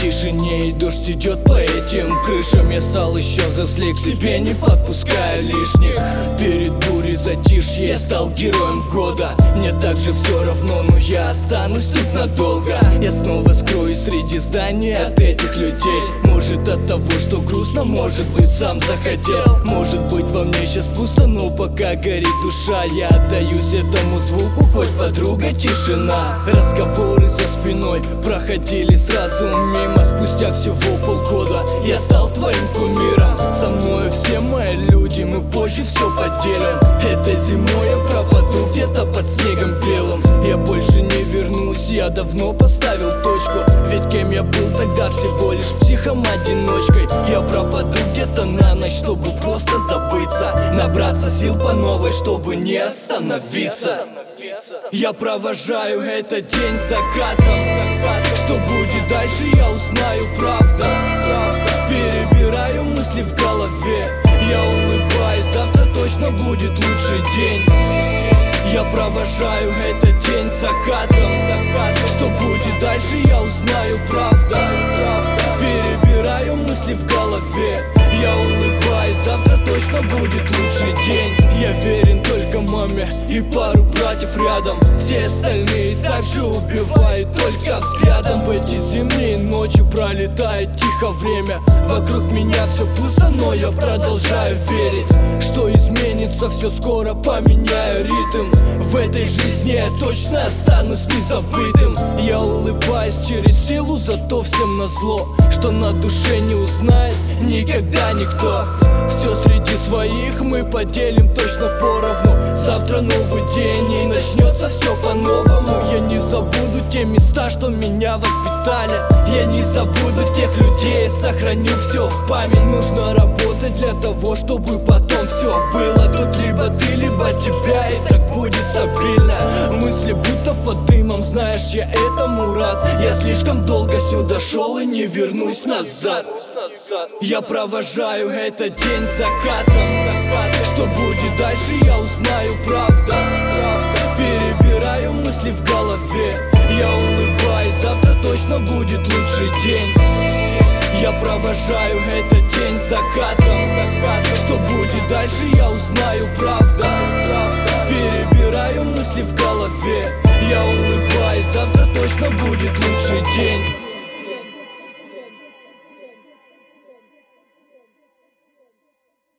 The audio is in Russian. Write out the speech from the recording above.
тишине, и дождь идет по этим крышам. Я стал еще взрослее, к себе не подпуская лишних. Перед бурей затишье я стал героем года. Мне также все равно, но я останусь тут надолго. Я снова скроюсь среди зданий от этих людей. Может от того, что грустно, может быть сам захотел. Может быть во мне сейчас пусто, но пока горит душа, я отдаюсь этому звуку, хоть подруга тишина. Разговоры за спиной проходили сразу мимо. Спустя всего полгода я стал твоим кумиром. Со мною все мои люди, мы позже все поделим. Этой зимой я пропаду где-то под снегом белым. Я больше не вернусь, я давно поставил точку. Ведь кем я был тогда, всего лишь психом-одиночкой. Я пропаду где-то на ночь, чтобы просто забыться. Набраться сил по новой, чтобы не остановиться. Я провожаю этот день закатом. Что будет дальше, я узнаю, правда. Перебираю мысли в голове. Я улыбаюсь, завтра точно будет лучший день. Я провожаю этот день закатом. Что будет дальше, я узнаю, правда. Перебираю мысли в голове. Я улыбаюсь, завтра точно будет лучший день. Я верен только маме и пару братьев рядом. Все остальные также убивают только взглядом. В эти зимние ночи пролетает тихо время. Вокруг меня все пусто, но я продолжаю верить, что изменится все скоро, поменяю ритм. В этой жизни я точно останусь незабытым. Я улыбаюсь через силу, зато всем назло, что на душе не узнает никогда никто. Все среди своих мы поделим точно поровну. Завтра новый день и начнется все по-новому. Я не забуду те места, что меня воспитали. Я не забуду тех людей, сохраню все в память. Нужно работать для того, чтобы потом все было. Тут либо ты, либо тебя, и так будет стабильно. Мысли будто под дымом, знаешь, я этому рад. Я слишком долго сюда шел и не вернусь назад. Я провожаю этот день закатом. Что будет дальше, я узнаю, правда. Перебираю мысли в голове. Я улыбаюсь, завтра точно будет лучший день. Я провожаю этот день закатом. Что будет дальше, я узнаю, правда. Перебираю мысли в голове. Я улыбаюсь, завтра точно будет лучший день.